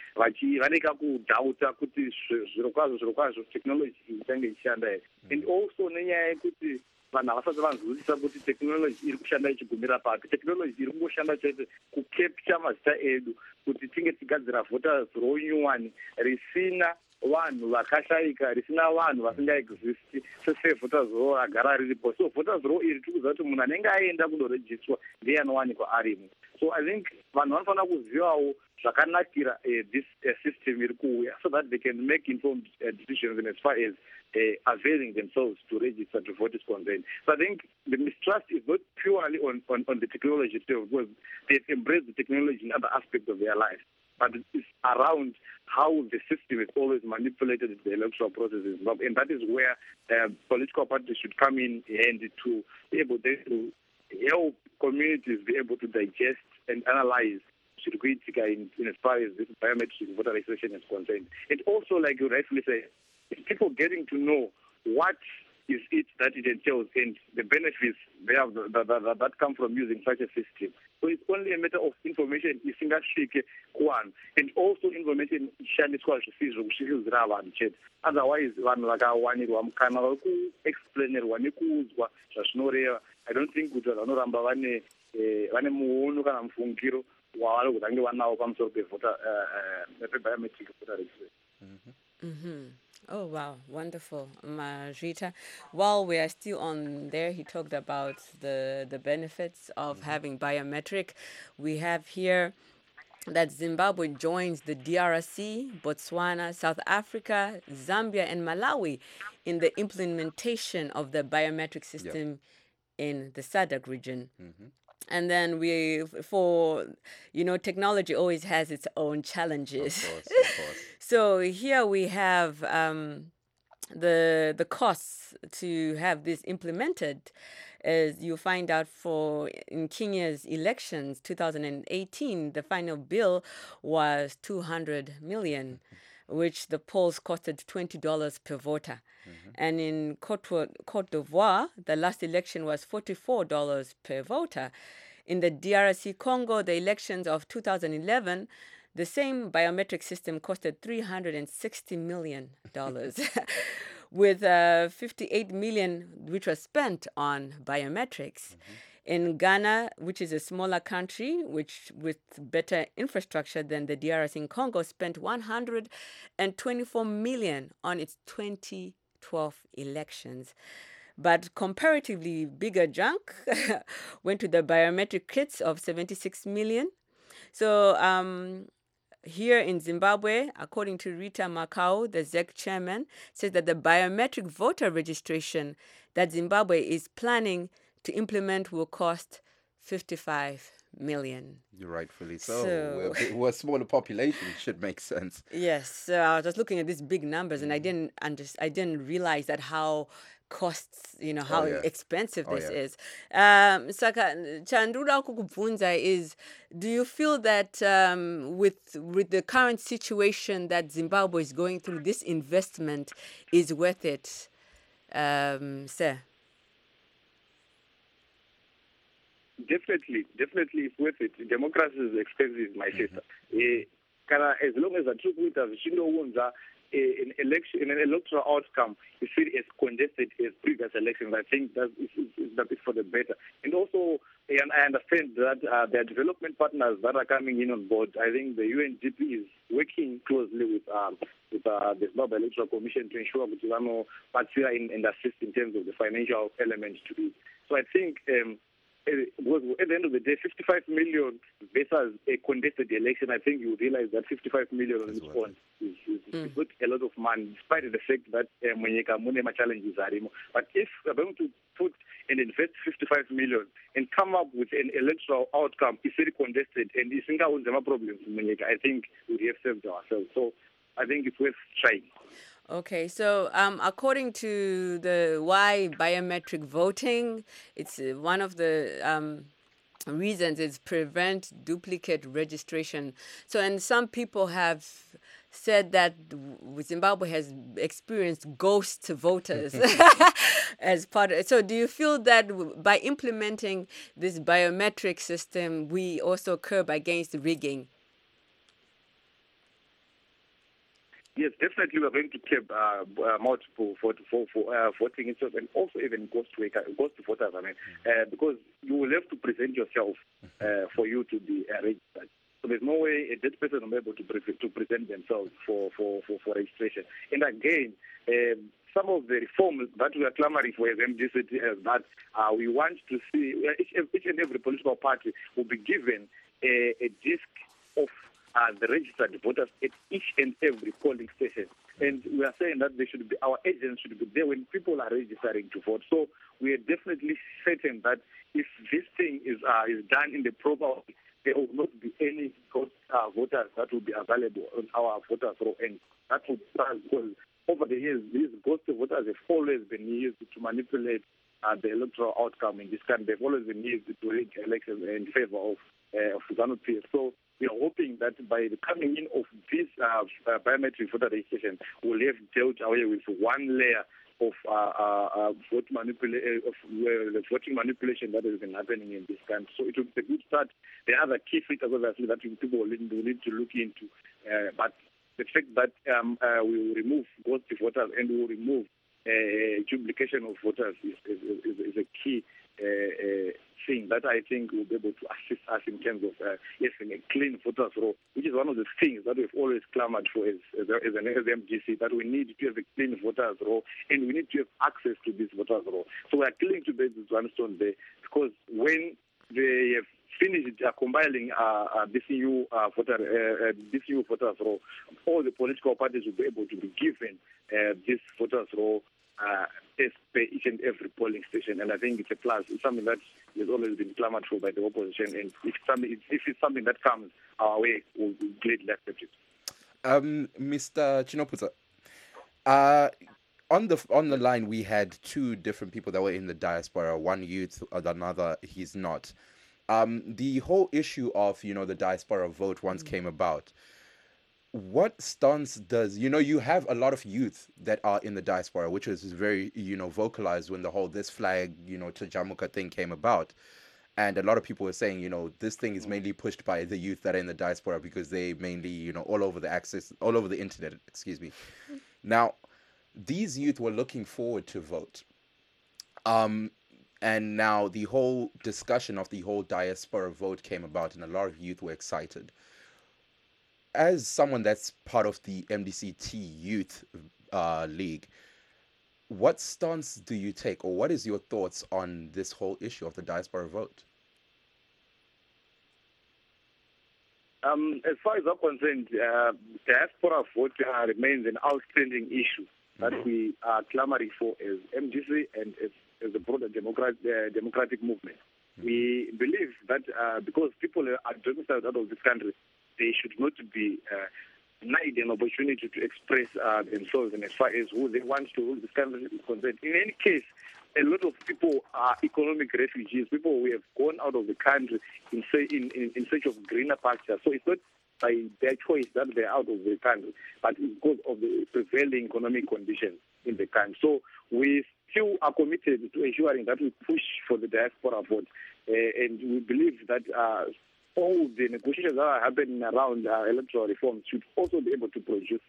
vaneka kudhauta kuti zvirokwazvo technology ichange ichishanda here. And also nenyaya yekuti vanhu havasati vanzwisisa kuti technology iri kushanda ichigumira papi. Technology iri kungoshanda chete kucapture mazita edu kuti tinge tigadzira voters roll nyuwani risina vanhu vakashayika, risina vanhu vasingaexisti sevoters roll agara riripo. So voters roll iri tiri kuziva kuti munhu anenge aenda kunorejistwa ndiye anowanikwa arimo. So I think vanhu vanofanira kuzivawo zvakanakira this system iri kuuya, so that they can make informed decisions in as far as availing themselves to register to vote is concerned. So I think the mistrust is not purely on the technology itself, because they've embraced the technology in other aspects of their life, but it's around how the system is always manipulated in the electoral processes. And that is where political parties should come in and to be able to help communities be able to digest and analyze in as far as this biometric voter registration is concerned. And also, like you rightfully say, people getting to know what is it that it entails and the benefits they have that come from using such a system. So it's only a matter of information isingasvike kuvanhu, and also information ishandiswa zvisizvo kusvikira vanhu chete. Otherwise vanhu vakawanirwa mukana wekuexplainerwa nekuudzwa zvazvinoreva, I don't think kuti vanhu vanoramba vane muono kana mufungiro wavari kutange vanawo pamusoro pebiometric voter registration. Oh, wow. Wonderful. Marita, while we are still on there, he talked about the benefits of having biometric. We have here that Zimbabwe joins the DRC, Botswana, South Africa, Zambia, and Malawi in the implementation of the biometric system in the SADC region. And then technology always has its own challenges. Of course. So here we have the costs to have this implemented. As you find out in Kenya's elections 2018, the final bill was 200 million, which the polls costed $20 per voter. And in Cote d'Ivoire, the last election was $44 per voter. In the DRC Congo, the elections of 2011, the same biometric system costed $360 million, with 58 million which was spent on biometrics. In Ghana, which is a smaller country, which with better infrastructure than the DRC in Congo, spent 124 million on its 2012 elections. But comparatively bigger junk went to the biometric kits of 76 million. So here in Zimbabwe, according to Rita Makau, the ZEC chairman, says that the biometric voter registration that Zimbabwe is planning to implement will cost 55 million. Rightfully so. We're a smaller population, it should make sense. Yes, so I was just looking at these big numbers, and I didn't realize that how costs, how expensive this is. Saka chandura kukubvunza is, do you feel that with the current situation that Zimbabwe is going through, this investment is worth it, sir? Definitely it's worth it. Democracy is expensive, my sister. As long as the truth with us, an electoral outcome is really as congested as previous elections. I think that is for the better. And also, I understand that there are development partners that are coming in on board. I think the UNDP is working closely with the Zimbabwe Electoral Commission to ensure that we are participating and assist in terms of the financial elements to it. So I think at the end of the day, 55 million versus a contested election, I think you realize that 55 million on its own is not a lot of money, despite the fact that Mwenyeka challenges are. But if we're going to put and invest 55 million and come up with an electoral outcome, it's very contested and it's not a problem in Mwenyeka, I think we have saved ourselves. So I think it's worth trying. Okay, so according to the why biometric voting, it's one of the reasons is prevent duplicate registration. So, and some people have said that Zimbabwe has experienced ghost voters as part of it. So do you feel that by implementing this biometric system, we also curb against rigging? Yes, definitely we're going to keep multiple for voting itself, and also even ghost voters. Because you will have to present yourself for you to be registered. So there's no way a dead person will be able to present themselves for registration. And again, some of the reforms that we are clamoring for as MDC is that we want to see each and every political party will be given a disc of the registered voters at each and every polling station. And we are saying that our agents should be there when people are registering to vote. So we are definitely certain that if this thing is done in the proper way, there will not be any ghost voters that will be available on our voters roll. And that will because over the years, these ghost voters have always been used to manipulate the electoral outcome in this country. They've always been used to rig elections in favor of ZANU-PF. So we are hoping that by the coming in of this biometric voter registration, we'll have dealt away with one layer of voting manipulation that has been happening in this country. So it will be a good start. There are other key features, obviously, that people will need to look into. But the fact that we will remove ghost voters and we will remove duplication of voters is a key thing that I think will be able to assist us in terms of having a clean voters roll, which is one of the things that we've always clamored for as an MDC, that we need to have a clean voters roll and we need to have access to this voters roll. So we are killing to base this one stone there, because when they have finished compiling this new voters roll, all the political parties will be able to be given this voters roll as per each and every polling station, and I think it's a plus. It's something that has always been clamored for by the opposition, and if it's something that comes our way, we'll gladly accept it. Mr. Chinoputsa, on the line we had two different people that were in the diaspora. One youth, another he's not. The whole issue of the diaspora vote once came about. What stance does, you have a lot of youth that are in the diaspora, which was very, vocalized when the whole this flag, Tajamuka thing came about. And a lot of people are saying, this thing is mainly pushed by the youth that are in the diaspora because they mainly, all over the internet, excuse me. Now, these youth were looking forward to vote. And now the whole discussion of the whole diaspora vote came about, and a lot of youth were excited. As someone that's part of the MDCT Youth League, what stance do you take, or what is your thoughts on this whole issue of the diaspora vote? As far as I'm concerned, diaspora vote remains an outstanding issue that we are clamoring for as MDC and as the broader democratic movement. We believe that because people are domiciled out of this country, they should not be denied an opportunity to express themselves and as far as who they want to rule this country is concerned. In any case, a lot of people are economic refugees, people who have gone out of the country in search of greener pasture. So it's not by their choice that they're out of the country, but it's because of the prevailing economic conditions in the country. So we still are committed to ensuring that we push for the diaspora vote, and we believe that all the negotiations that are happening around electoral reforms should also be able to produce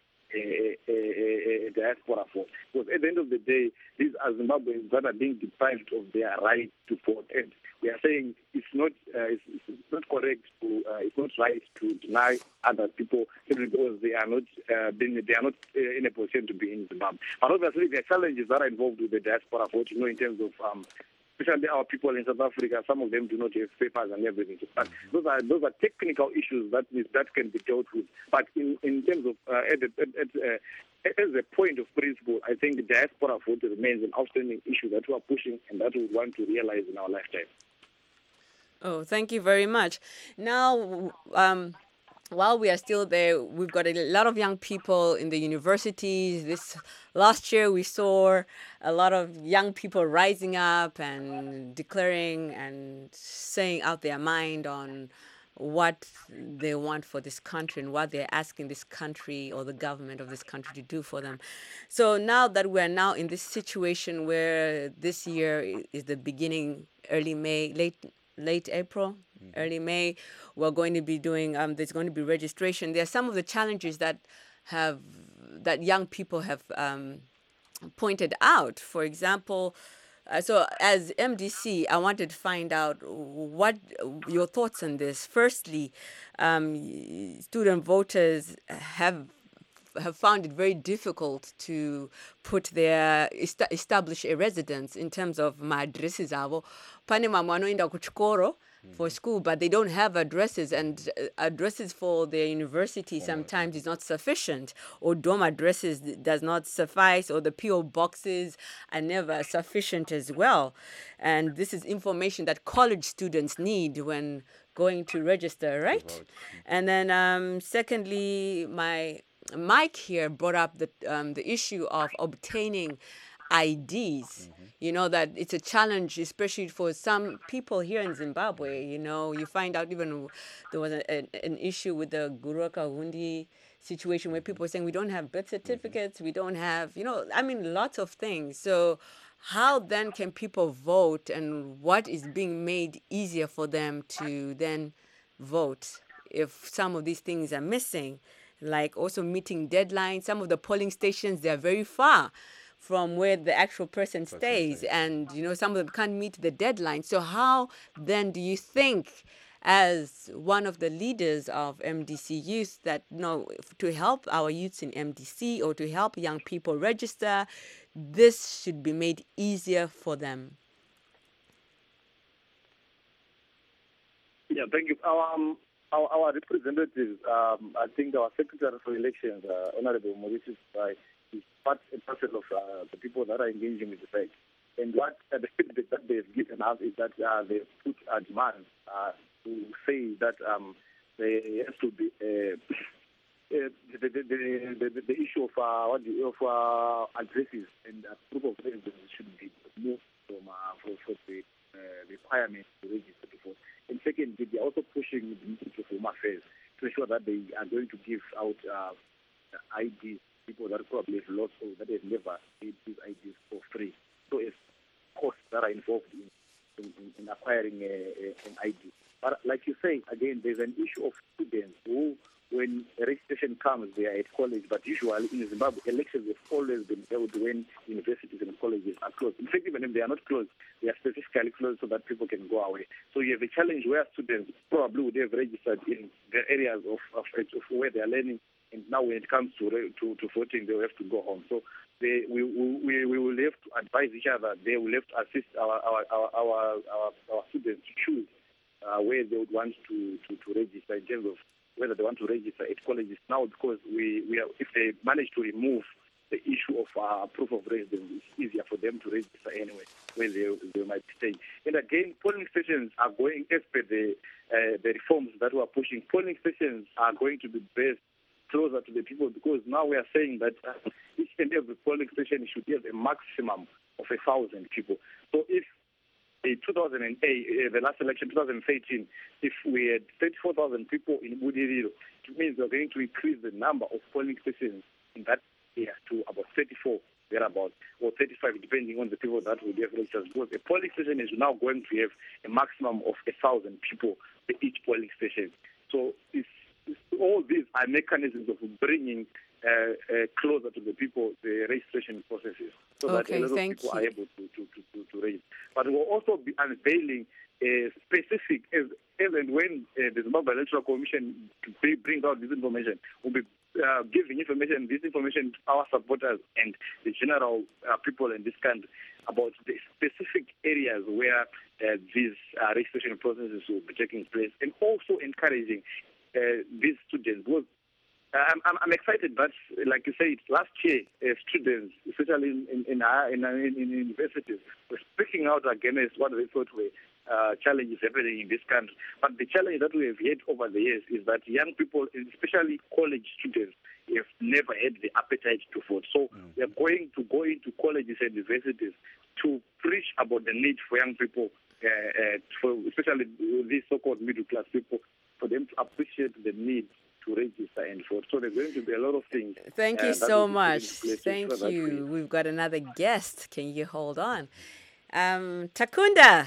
a diaspora vote. Because at the end of the day, these are Zimbabweans that are being deprived of their right to vote, and we are saying it's not correct it's not right to deny other people simply because they are not in a position to be in Zimbabwe. But obviously, there are challenges that are involved with the diaspora vote. In terms of especially our people in South Africa, some of them do not have papers and everything. But those are technical issues that can be dealt with. But in terms of as a point of principle, I think the diaspora vote remains an outstanding issue that we are pushing and that we want to realize in our lifetime. Oh, thank you very much. Now, while we are still there, we've got a lot of young people in the universities. This last year, we saw a lot of young people rising up and declaring and saying out their mind on what they want for this country and what they're asking this country or the government of this country to do for them. So now that we're now in this situation where this year is the beginning, early May, late April, early May, we're going to be doing, there's going to be registration. There are some of the challenges that young people have pointed out. For example, so as MDC, I wanted to find out what your thoughts on this. Firstly, student voters have found it very difficult to establish a residence in terms of addresses avo. Pane mamwe anoenda kuchikoro for school, but they don't have addresses, and addresses for their university sometimes is not sufficient, or dorm addresses does not suffice, or the PO boxes are never sufficient as well. And this is information that college students need when going to register, right? And then secondly, Mike here brought up the issue of obtaining IDs. That it's a challenge, especially for some people here in Zimbabwe. You find out even there was an issue with the Guruka Hundi situation where people were saying we don't have birth certificates, we don't have, lots of things. So how then can people vote, and what is being made easier for them to then vote if some of these things are missing? Like also meeting deadlines. Some of the polling stations, they are very far from where the actual person stays, and some of them can't meet the deadline. So how then do you think, as one of the leaders of MDC Youth, that to help our youths in MDC or to help young people register, this should be made easier for them? Yeah, thank you. Our representatives, I think our Secretary for Elections, Honorable Mauritius, is part and parcel of the people that are engaging with the fight. And what the feedback that they've given us is that they put a demand to say that there has to be the issue of addresses and proof of residence should be moved from for the requirement to register before. And second, they are also pushing the Ministry of Home Affairs to ensure that they are going to give out IDs, people that probably have lost or that have never made these IDs for free. So it's costs that are involved in in acquiring an ID. But like you say, again, there's an issue of students who, when a registration comes, they are at college. But usually in Zimbabwe, elections have always been held when universities and colleges are closed. In fact, even if they are not closed, they are specifically closed so that people can go away. So you have a challenge where students probably would have registered in the areas of where they are learning, and now when it comes to voting, they will have to go home. So we will have to advise each other. They will have to assist our students to choose where they would want to register in terms of whether they want to register at colleges now, because we are, if they manage to remove the issue of proof of residence, it's easier for them to register anyway, where they might stay. And again, polling stations are going, as per the reforms that we are pushing, polling stations are going to be based closer to the people, because now we are saying that each and every polling station should have a maximum of 1,000 people. So if in 2008, the last election, 2013, if we had 34,000 people in Budiriro, it means we're going to increase the number of polling stations in that area to about 34, thereabouts, or 35, depending on the people that would have registered. Because a polling station is now going to have a maximum of 1,000 people at each polling station. So all these are mechanisms of bringing closer to the people the registration processes, so that a lot of people are able to register. But we'll also be unveiling specific, as and when the Zimbabwe Electoral Commission brings out this information, we'll be giving this information to our supporters and the general people in this country about the specific areas where these registration processes will be taking place, and also encouraging these students. Because I'm excited that, like you said, last year students, especially in universities, were speaking out against what they thought were challenges happening in this country. But the challenge that we have had over the years is that young people, especially college students, have never had the appetite to vote. So we are going to go into colleges and universities to preach about the need for young people, for especially these so-called middle-class people, for them to appreciate the need to register and vote. So there's going to be a lot of things. Thank you so much. Thank you. We've got another guest. Can you hold on? Takunda.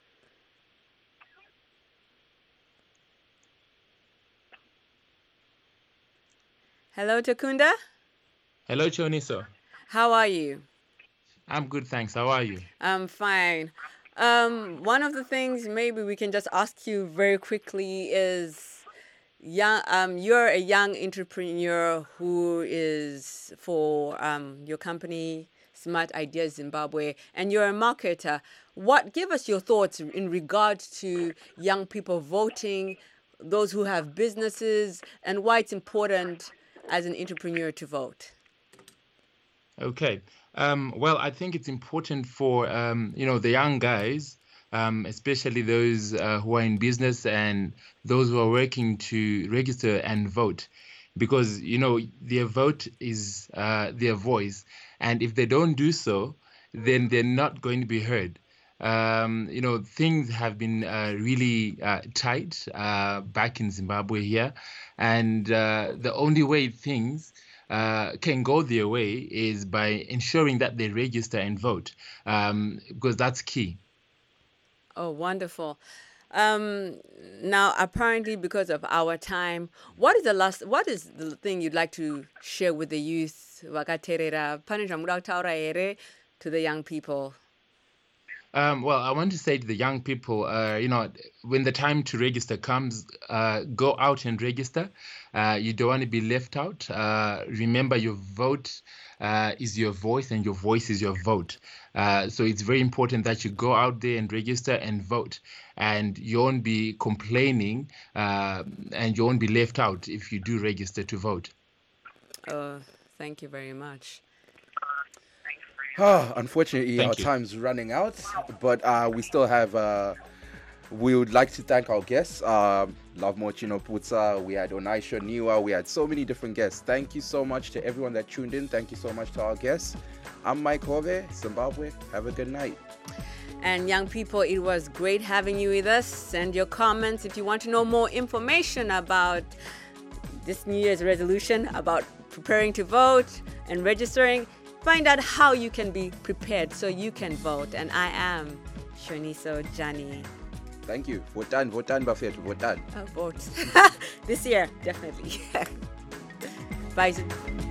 Hello, Takunda. Hello, Choniso. How are you? I'm good, thanks. How are you? I'm fine. One of the things maybe we can just ask you very quickly is, you're a young entrepreneur who is for your company, Smart Ideas Zimbabwe, and you're a marketer. Give us your thoughts in regard to young people voting, those who have businesses, and why it's important as an entrepreneur to vote. Okay. Well, I think it's important for the young guys, especially those who are in business and those who are working to register and vote, because their vote is their voice, and if they don't do so, then they're not going to be heard. Things have been really tight back in Zimbabwe here, and the only way things can go their way is by ensuring that they register and vote, because that's key. Oh, wonderful. Now, apparently, because of our time, what is the thing you'd like to share with the youth? To the young people. Well, I want to say to the young people, when the time to register comes, go out and register. You don't want to be left out. Remember, your vote is your voice, and your voice is your vote. So it's very important that you go out there and register and vote. And you won't be complaining, and you won't be left out if you do register to vote. Thank you very much. Unfortunately, our time's running out, but we still have. We would like to thank our guests. Love Mochino Putsa, we had Onaisha Niwa, we had so many different guests. Thank you so much to everyone that tuned in. Thank you so much to our guests. I'm Mike Hove, Zimbabwe. Have a good night. And young people, it was great having you with us. Send your comments if you want to know more information about this New Year's resolution, about preparing to vote and registering. Find out how you can be prepared so you can vote. And I am Shoniso Jani. Thank you. Votan Bafethu, votan. Vote. This year, definitely. Bye.